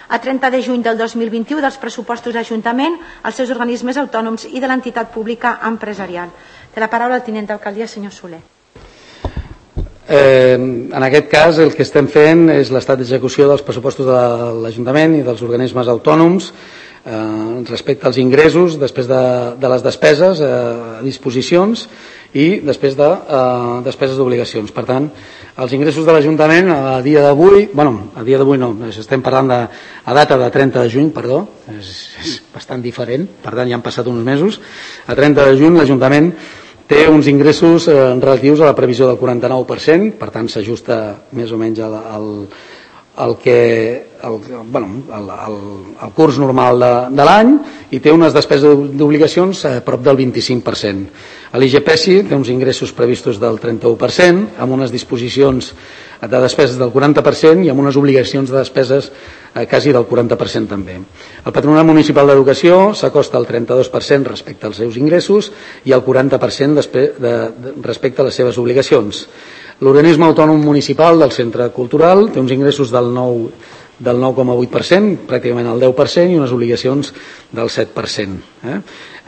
a 30 de juny del 2021 dels pressupostos d'Ajuntament, els seus organismes autònoms i de l'entitat pública empresarial. Té la paraula el tinent d'alcaldia, senyor Soler. En aquest cas el que estem fent és l'estat d'execució dels pressupostos de l'Ajuntament i dels organismes autònoms respecte als ingressos, després de les despeses, disposicions i després de despeses d'obligacions. Per tant, els ingressos de l'Ajuntament a dia d'avui, a dia d'avui no, estem parlant a data de 30 de juny, perdó, és bastant diferent, per tant ja han passat uns mesos. A 30 de juny l'Ajuntament té uns ingressos relatius a la previsió del 49%, per tant s'ajusta més o menys al curs normal de l'any i té unes despeses d'obligacions a prop del 25%. L'IGPESI té uns ingressos previstos del 31%, amb unes disposicions de despeses del 40% i amb unes obligacions de despeses quasi del 40% també. El Patronat Municipal d'Educació s'acosta al 32% respecte als seus ingressos i al 40% respecte a les seves obligacions. L'organisme autònom municipal del centre cultural té uns ingressos del 9,8%, pràcticament el 10%, i unes obligacions del 7%.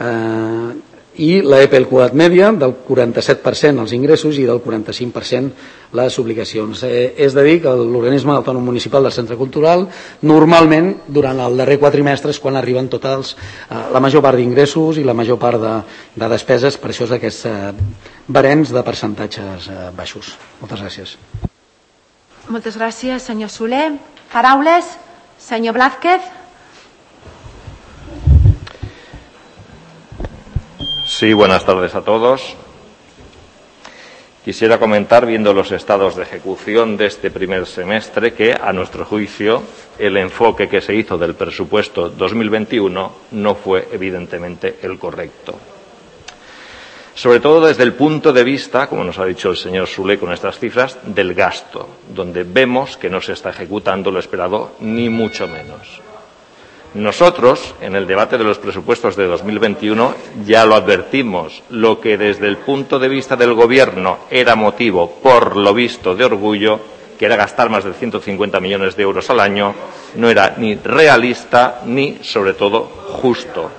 I l'EPEL Cugat Mèdia del 47% els ingressos i del 45% les obligacions. És de dir que l'organisme autònom municipal del centre cultural normalment durant el darrer quatrimestre és quan arriben tots la major part d'ingressos i la major part de despeses, per això és aquests barems de percentatges baixos. Moltes gràcies. Moltes gràcies, senyor Soler. Paraules, senyor Blázquez. Sí, buenas tardes a todos. Quisiera comentar, viendo los estados de ejecución de este primer semestre, que, a nuestro juicio, el enfoque que se hizo del presupuesto 2021 no fue, evidentemente, el correcto. Sobre todo desde el punto de vista, como nos ha dicho el señor Soler con estas cifras, del gasto, donde vemos que no se está ejecutando lo esperado, ni mucho menos. Nosotros, en el debate de los presupuestos de 2021, ya lo advertimos. Lo que desde el punto de vista del Gobierno era motivo, por lo visto, de orgullo, que era gastar más de 150 millones de euros al año, no era ni realista ni, sobre todo, justo.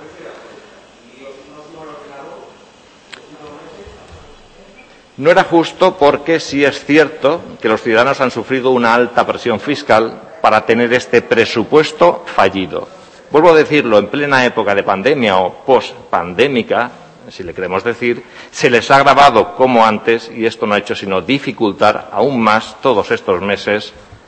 No era justo porque sí es cierto que los ciudadanos han sufrido una alta presión fiscal para tener este presupuesto fallido. Vuelvo a decirlo, en plena época de pandemia o post-pandémica, si le queremos decir, se les ha agravado como antes y esto no ha hecho sino dificultar aún más todos estos meses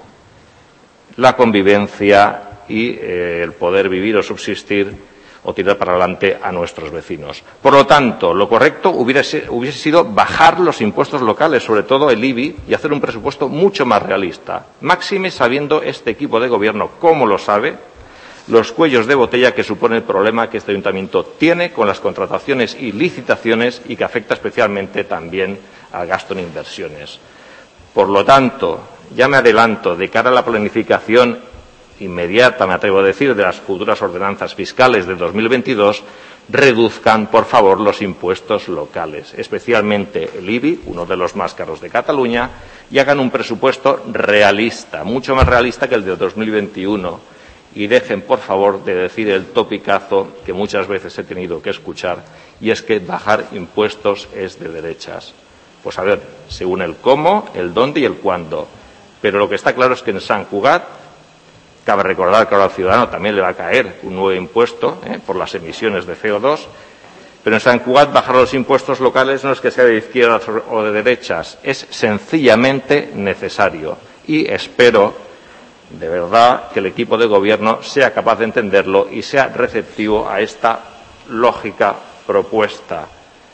la convivencia y el poder vivir o subsistir o tirar para adelante a nuestros vecinos. Por lo tanto, lo correcto hubiese sido bajar los impuestos locales, sobre todo el IBI, y hacer un presupuesto mucho más realista. Máxime sabiendo este equipo de gobierno, cómo lo sabe, los cuellos de botella que supone el problema que este ayuntamiento tiene con las contrataciones y licitaciones y que afecta especialmente también al gasto en inversiones. Por lo tanto, ya me adelanto, de cara a la planificación inmediata, me atrevo a decir, de las futuras ordenanzas fiscales de 2022, reduzcan, por favor, los impuestos locales, especialmente el IBI, uno de los más caros de Cataluña, y hagan un presupuesto realista, mucho más realista que el de 2021. Y dejen, por favor, de decir el topicazo que muchas veces he tenido que escuchar, y es que bajar impuestos es de derechas. Pues a ver, según el cómo, el dónde y el cuándo. Pero lo que está claro es que en Sant Cugat, cabe recordar que ahora al ciudadano también le va a caer un nuevo impuesto por las emisiones de CO2, pero en Sant Cugat bajar los impuestos locales no es que sea de izquierdas o de derechas, es sencillamente necesario. Y espero, de verdad, que el equipo de gobierno sea capaz de entenderlo y sea receptivo a esta lógica propuesta.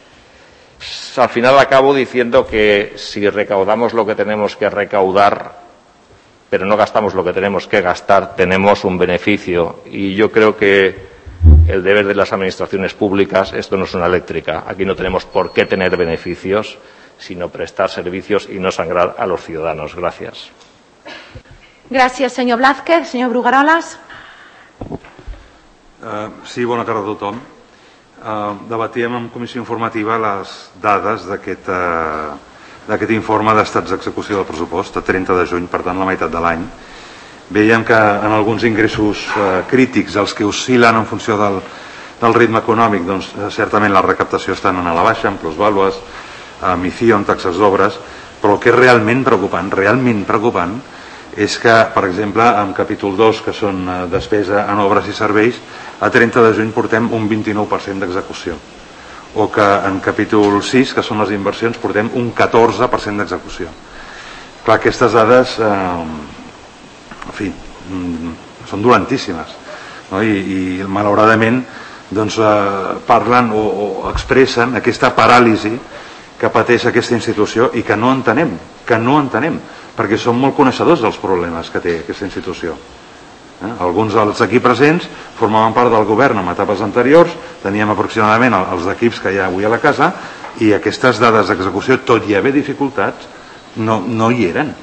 Al final acabo diciendo que si recaudamos lo que tenemos que recaudar, pero no gastamos lo que tenemos que gastar, tenemos un beneficio. Y yo creo que el deber de las administraciones públicas, esto no es una eléctrica, aquí no tenemos por qué tener beneficios, sino prestar servicios y no sangrar a los ciudadanos. Gracias. Gràcies, senyor Blázquez. Senyor Brugueroles. Sí, bona tarda a tothom. Debatíem en comissió informativa les dades d'aquest informe d'estats d'execució del pressupost a 30 de juny, per tant la meitat de l'any, veiem que en alguns ingressos crítics, els que oscil·len en funció del ritme econòmic, doncs certament la recaptació està a la baixa, en plusvàlues, emissió, en taxes d'obres, però el que és realment preocupant és que, per exemple, en capítol 2, que són despesa en obres i serveis, a 30 de juny portem un 29% d'execució, o que en capítol 6, que són les inversions, portem un 14% d'execució. Clar, aquestes dades en fi, són dolentíssimes, no? I malauradament doncs, parlen o expressen aquesta paràlisi que pateix aquesta institució i que no entenem, perquè som molt coneixedors dels problemes que té aquesta institució. Alguns dels aquí presents formaven part del govern en etapes anteriors, teníem aproximadament els equips que hi ha avui a la casa, i aquestes dades d'execució, tot i haver dificultats, no hi eren.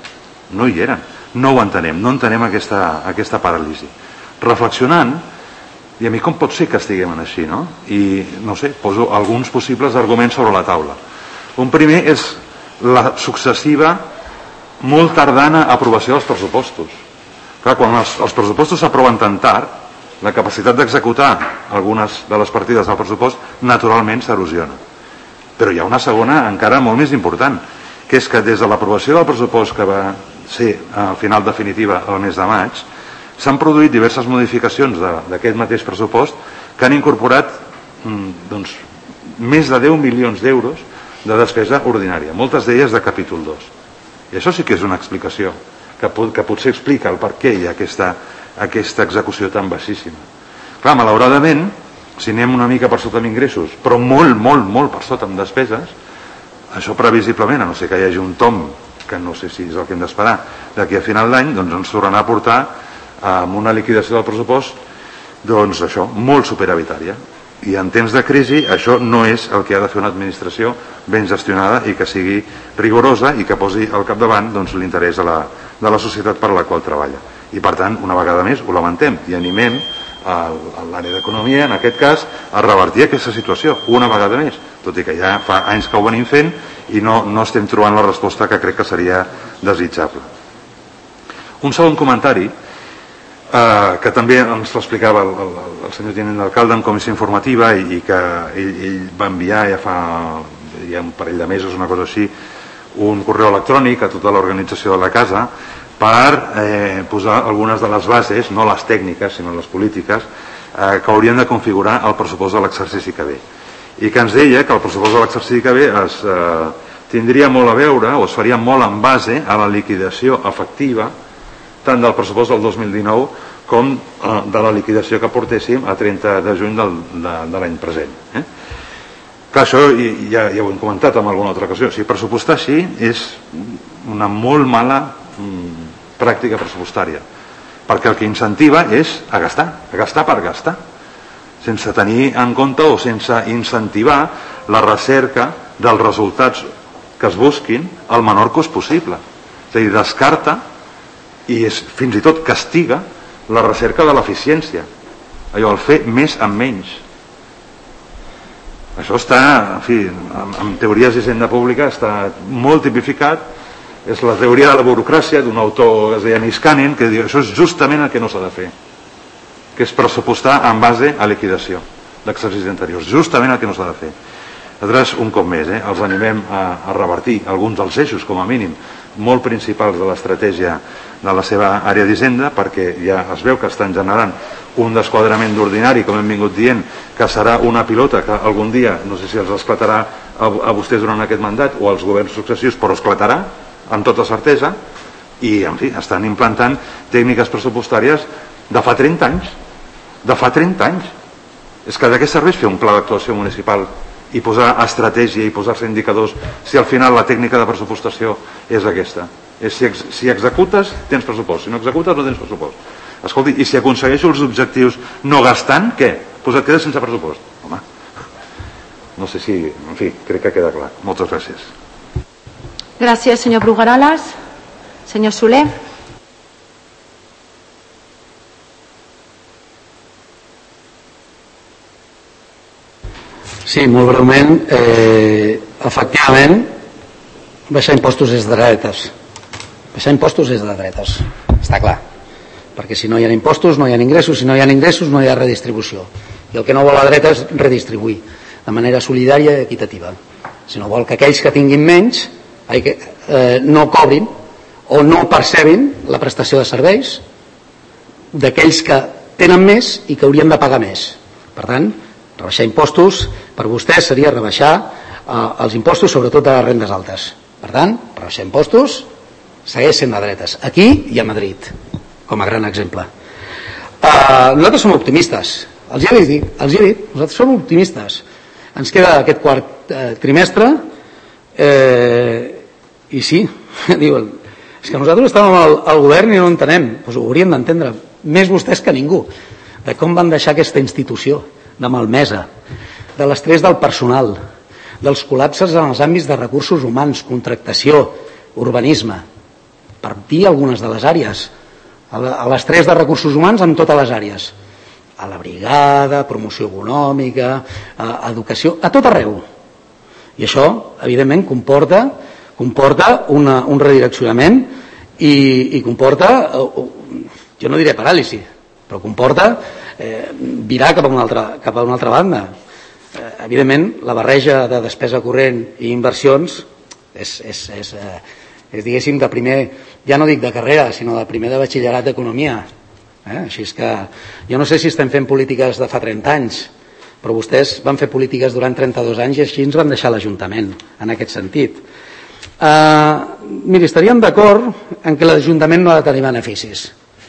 No ho entenem, no entenem aquesta paràlisi. Reflexionant, i a mi com pot ser que estiguem així, no? I, no sé, poso alguns possibles arguments sobre la taula. Un primer és la successiva, molt tardana aprovació dels pressupostos. Clar, quan els pressupostos s'aproven tan tard, la capacitat d'executar algunes de les partides del pressupost naturalment s'erosiona. Però hi ha una segona encara molt més important, que és que des de l'aprovació del pressupost, que va ser al final definitiva el mes de maig, s'han produït diverses modificacions d'aquest mateix pressupost que han incorporat doncs, més de 10 milions d'euros de despesa ordinària, moltes d'elles de capítol 2. I això sí que és una explicació que potser explica el per què hi ha aquesta execució tan baixíssima. Clar, malauradament, si anem una mica per sota amb ingressos, però molt per sota amb despeses, això previsiblement, a no ser que hi hagi un tomb, que no sé si és el que hem d'esperar, d'aquí a final d'any, doncs ens tornarà a portar amb una liquidació del pressupost, doncs això, molt superavitària. I en temps de crisi això no és el que ha de fer una administració ben gestionada i que sigui rigorosa i que posi al capdavant doncs, l'interès de la societat per a la qual treballa. I per tant, una vegada més, ho lamentem i animem l'àrea d'economia, en aquest cas, a revertir aquesta situació, una vegada més, tot i que ja fa anys que ho venim fent i no estem trobant la resposta que crec que seria desitjable. Un segon comentari que també ens l'explicava el senyor tinent d'alcalde en comissió informativa i que ell va enviar ja fa un parell de mesos, una cosa així, un correu electrònic a tota l'organització de la casa per posar algunes de les bases, no les tècniques sinó les polítiques, que haurien de configurar el pressupost de l'exercici que ve, i que ens deia que el pressupost de l'exercici que ve tindria molt a veure o es faria molt en base a la liquidació efectiva tant del pressupost del 2019 com de la liquidació que portéssim a 30 de juny de l'any present. Clar, això ja ho hem comentat en alguna altra ocasió. Si pressupostar així és una molt mala pràctica pressupostària, perquè el que incentiva és a gastar per gastar, sense tenir en compte o sense incentivar la recerca dels resultats que es busquin el menor cost possible. És a dir, descarta i fins i tot castiga la recerca de l'eficiència, allò, el fer més amb menys. Això està, en fi, en teories d'hisenda pública està molt tipificat, és la teoria de la burocràcia d'un autor que es deia Niskanen, que diu això és justament el que no s'ha de fer, que és pressupostar en base a liquidació d'exercicis anteriors, justament el que no s'ha de fer. Nosaltres, un cop més, els animem a revertir alguns dels eixos, com a mínim, molt principals de l'estratègia de la seva àrea d'hisenda, perquè ja es veu que estan generant un desquadrament d'ordinari, com hem vingut dient, que serà una pilota que algun dia, no sé si els esclatarà a vostès durant aquest mandat o als governs successius, però esclatarà amb tota certesa, i en fi, estan implantant tècniques pressupostàries de fa 30 anys. De fa 30 anys. És que de què serveix fer un pla d'actuació municipal i posar estratègia i posar-se indicadors si al final la tècnica de pressupostació és aquesta? Si executes, tens pressupost. Si no executes, no tens pressupost. Escolti, i si aconsegueixo els objectius no gastant, què? Doncs et quedes sense pressupost. Home, no sé si... En fi, crec que queda clar. Moltes gràcies. Gràcies, senyor Brugueralas. Senyor Soler. Sí, molt breument. Efectivament, baixar impostos és de dretes. Baixar impostos és de dretes, està clar. perquè si no hi ha impostos no hi ha ingressos, si no hi ha ingressos no hi ha redistribució, i el que no vol la dreta és redistribuir de manera solidària i equitativa. Si no vol que aquells que tinguin menys no cobrin o no percebin la prestació de serveis d'aquells que tenen més i que haurien de pagar més. Per tant, rebaixar impostos per vostès seria rebaixar els impostos sobretot a les rendes altes. Per tant, rebaixar impostos segueix sent de dretes, aquí i a Madrid, com a gran exemple. Nosaltres som optimistes, els hi he dit, nosaltres som optimistes. Ens queda aquest quart trimestre i sí, diuen, és que nosaltres estàvem al govern i no entenem, doncs ho hauríem d'entendre, més vostès que ningú, de com van deixar aquesta institució de malmesa, de l'estrès del personal, dels col·lapses en els àmbits de recursos humans, contractació, urbanisme, per dir algunes de les àrees, a l'estrès de recursos humans en totes les àrees, a la brigada, promoció econòmica, a educació, a tot arreu. I això, evidentment, comporta un redireccionament i comporta, jo no diré paràlisi, però comporta virar cap a una altra banda. Evidentment, la barreja de despesa corrent i inversions és diguéssim, de primer, ja no dic de carrera, sinó de primer de batxillerat d'economia. Així és que jo no sé si estem fent polítiques de fa 30 anys, però vostès van fer polítiques durant 32 anys i així ens van deixar l'Ajuntament, en aquest sentit. Miri, estaríem d'acord en que l'Ajuntament no ha de tenir beneficis,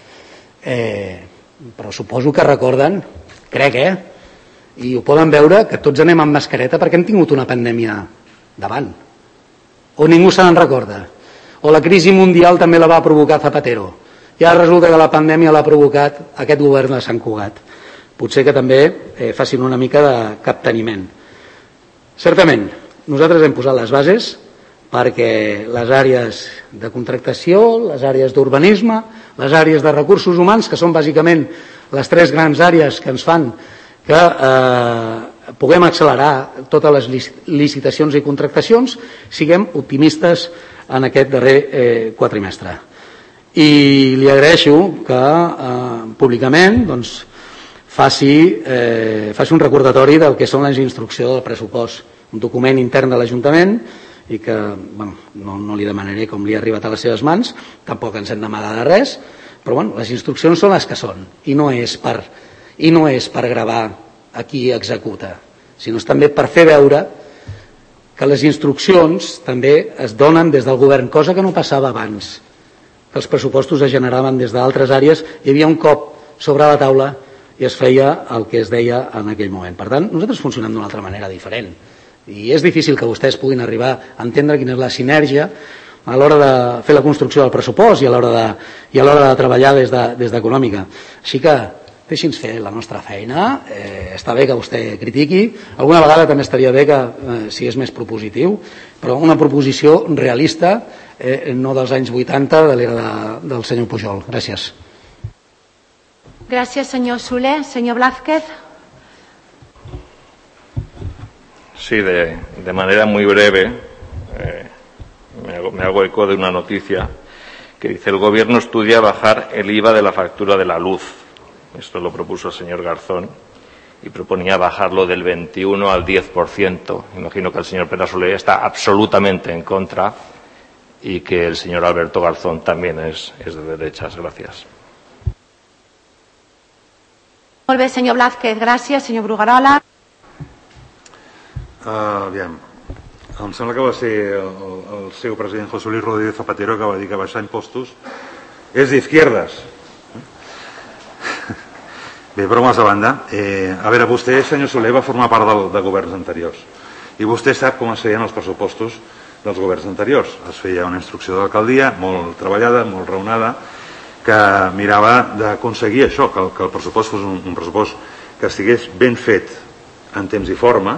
però suposo que recorden, crec, i ho poden veure, que tots anem amb mascareta perquè hem tingut una pandèmia davant, o ningú se n'en recorda, o la crisi mundial també la va provocar Zapatero, i ara resulta que la pandèmia l'ha provocat aquest govern de Sant Cugat. Potser que també facin una mica de capteniment. Certament, nosaltres hem posat les bases perquè les àrees de contractació, les àrees d'urbanisme, les àrees de recursos humans, que són bàsicament les tres grans àrees que ens fan que puguem accelerar totes les licitacions i contractacions, siguem optimistes en aquest darrer quatrimestre. I li agraeixo que públicament faci un recordatori del que són les instruccions del pressupost, un document intern de l'Ajuntament, i que no li demanaré com li ha arribat a les seves mans, tampoc ens hem d'amagar de res, però les instruccions són les que són, i no és per gravar a qui executa, sinó també per fer veure que les instruccions també es donen des del govern, cosa que no passava abans, que els pressupostos es generaven des d'altres àrees, hi havia un cop sobre la taula i es feia el que es deia en aquell moment. Per tant, nosaltres funcionem d'una altra manera diferent i és difícil que vostès puguin arribar a entendre quina és la sinergia a l'hora de fer la construcció del pressupost i a l'hora de treballar des d'econòmica. Així que deixi'ns fer la nostra feina, està bé que vostè critiqui, alguna vegada també estaria bé que si és més propositiu, però una proposició realista, no dels anys 80 de l'era del senyor Pujol. Gràcies. Gràcies, senyor Soler. Senyor Blázquez. Sí, de manera muy breve, me hago eco de una noticia que dice: el gobierno estudia bajar el IVA de la factura de la luz. Esto lo propuso el señor Garzón y proponía bajarlo del 21 al 10%. Imagino que el señor Pere Soler está absolutamente en contra y que el señor Alberto Garzón también es de derechas. Gracias. Molt bé, senyor Blázquez, gràcies. Senyor Bruguerola. Aviam, em sembla que va ser el seu president José Luis Rodríguez Zapatero que va dir que baixar impostos és d'izquierdes. Bé, bromes a banda, a veure, vostè, senyor Soler, va formar part de governs anteriors i vostè sap com es feien els pressupostos dels governs anteriors. Es feia una instrucció de l'alcaldia molt treballada, molt raonada, que mirava d'aconseguir això, que el pressupost fos un pressupost que estigués ben fet en temps i forma,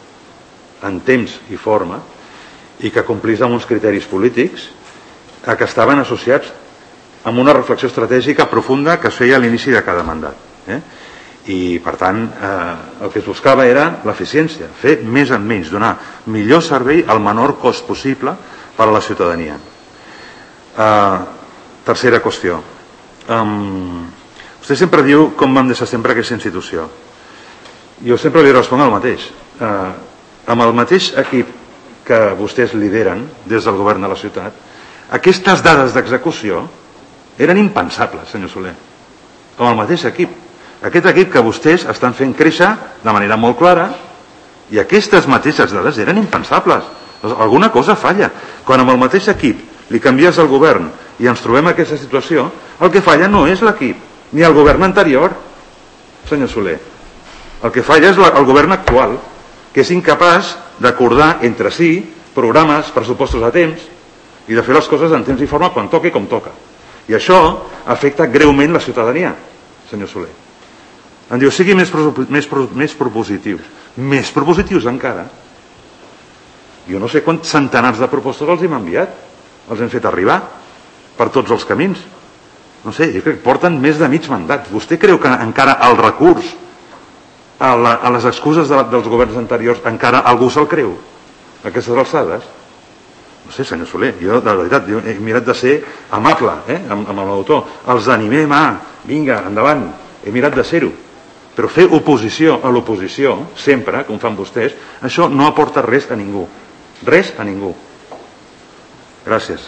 i que complís amb uns criteris polítics que estaven associats amb una reflexió estratègica profunda que es feia a l'inici de cada mandat. I per tant el que es buscava era l'eficiència, fer més en menys, donar millor servei al menor cost possible per a la ciutadania. Tercera qüestió, Vostè sempre diu com vam deixar sempre aquesta institució. Jo sempre li responc el mateix. Amb el mateix equip que vostès lideren des del govern de la ciutat, aquestes dades d'execució eren impensables, senyor Soler. Amb el mateix equip. Aquest equip que vostès estan fent créixer de manera molt clara, i aquestes mateixes dades eren impensables. Alguna cosa falla. Quan amb el mateix equip li canvies el govern i ens trobem aquesta situació, el que falla no és l'equip, ni el govern anterior, senyor Soler. El que falla és el govern actual, que és incapaç d'acordar entre si programes, pressupostos a temps i de fer les coses en temps i forma quan toca i com toca. I això afecta greument la ciutadania, senyor Soler. Em diu, sigui més propositius. Més propositius encara. Jo no sé quants centenars de propostes els hem enviat. Els hem fet arribar per tots els camins. No sé, jo crec que porten més de mig mandat. Vostè creu que encara el recurs a les excuses dels governs anteriors encara algú se'l creu? A aquestes alçades? No sé, senyor Soler, jo de veritat he mirat de ser amable amb l'autor. Els animem a, vinga, endavant, he mirat de ser-ho. Però fer oposició a l'oposició, sempre, com fan vostès, això no aporta res a ningú. Res a ningú. Gràcies.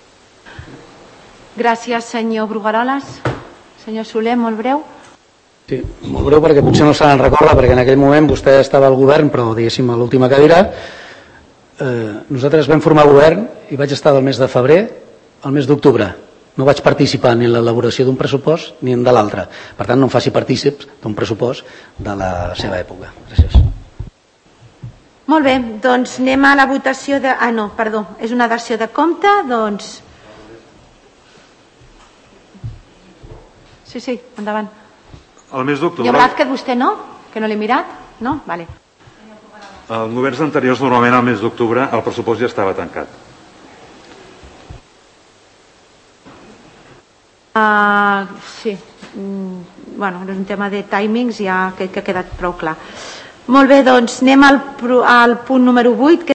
Gràcies, senyor Brugueroles. Senyor Soler, molt breu. Sí, molt breu perquè potser no se n'en recorda, perquè en aquell moment vostè estava al govern, però diguéssim a l'última cadira. Nosaltres vam formar govern i vaig estar del mes de febrer al mes d'octubre. No vaig participar ni en l'elaboració d'un pressupost ni en de l'altre. Per tant, no em faci partícips d'un pressupost de la seva època. Gràcies. Molt bé, doncs anem a la votació de... Ah, no, perdó, és una dació de compte, doncs... Sí, endavant. El mes d'octubre... I Blázquez, vostè no? Que no l'he mirat? No? Vale. En governs anteriors, normalment al mes d'octubre, el pressupost ja estava tancat. Sí. Bueno, és un tema de timings, ja que ha quedat prou clar. Molt bé, doncs anem al punt número 8,